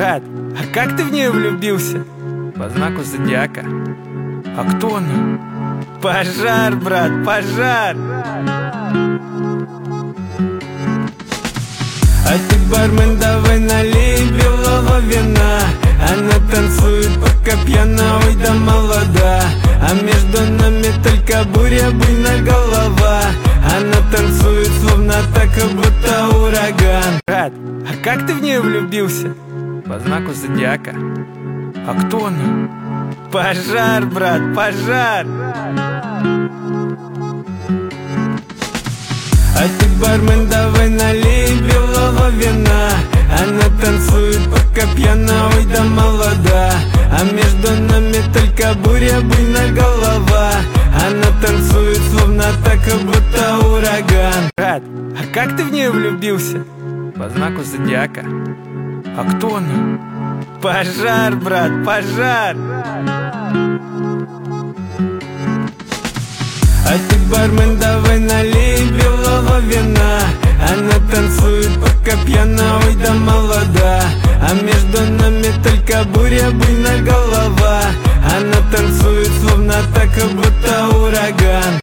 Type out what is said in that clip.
Брат, а как ты в нее влюбился? По знаку зодиака. А кто она? Пожар, брат, пожар! А ты, бармен, давай налей белого вина. Она танцует, пока пьяна, ой да молода. А между нами только буря, буйная голова. Она танцует, словно так, будто ураган. Брат, а как ты в нее влюбился? По знаку зодиака. А кто она? Пожар, брат, пожар! А ты, бармен, давай налей белого вина. Она танцует, пока пьяна, ой да молода. А между нами только буря, буйная голова. Она танцует, словно так, будто ураган. Брат, а как ты в нее влюбился? По знаку зодиака. А кто она? Пожар, брат, пожар! А ты, бармен, давай налей белого вина. Она танцует, пока пьяна, ой да молода. А между нами только буря, буйная голова.